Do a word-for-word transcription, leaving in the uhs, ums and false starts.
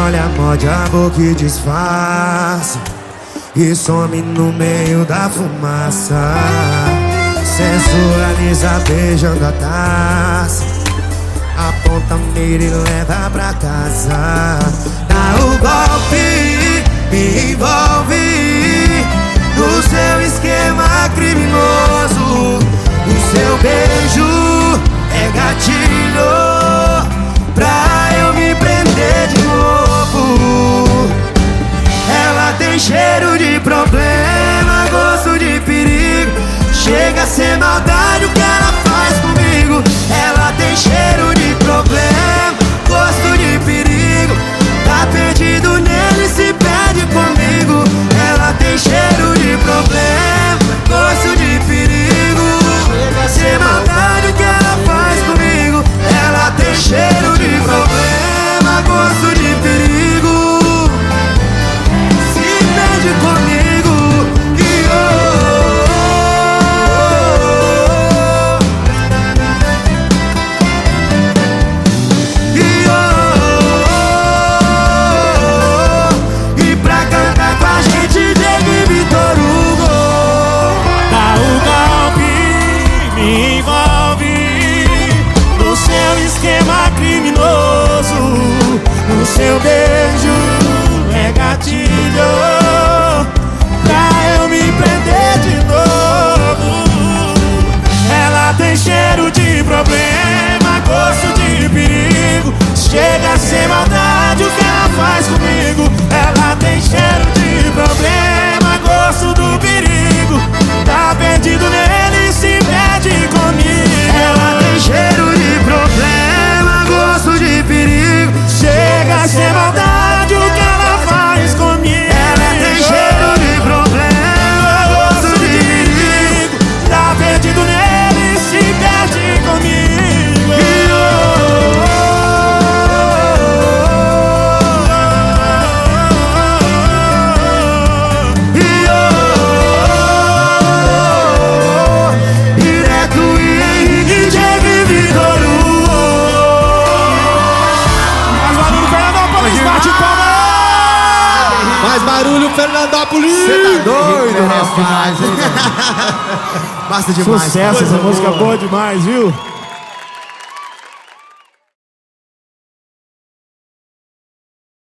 olha mó diabo que disfarça e some no meio da fumaça. Sensualiza beijando a taça, aponta a mira e leva pra casa. Dá o golpe, me envolve no seu esquema criminoso. O seu beijo é gatilho pra eu me prender de novo. Ela tem cheiro de problema, gosto de perigo. Chega a ser maldade o que ela faz comigo. Ela tem cheiro de problema, gosto de perigo. Tá perdido nele, se perde comigo. Ela tem cheiro de problema, gosto de perigo. Chega a ser maldade o que ela faz comigo. Ela tem cheiro de problema, gosto de perigo. Se perde comigo. Seu beijo é gatilho pra eu me prender de novo. Ela tem cheiro de problema, gosto de perigo. Chega a ser maldade o que ela faz comigo. Ela tem cheiro de problema, gosto do perigo. Tá perdido nele, se perde comigo. Ela tem cheiro de problema, gosto de perigo. Chega a ser maldade o que ela faz comigo. Ela tem cheiro de problema, gosto de perigo. Tá perdido nele, se perde comigo. Direto e Henrique, Diego e Vitor Hugo. Bate palma! Mais barulho, Fernandópolis! Cê tá doido, rapaz? Basta demais. Sucesso, essa música boa demais, viu?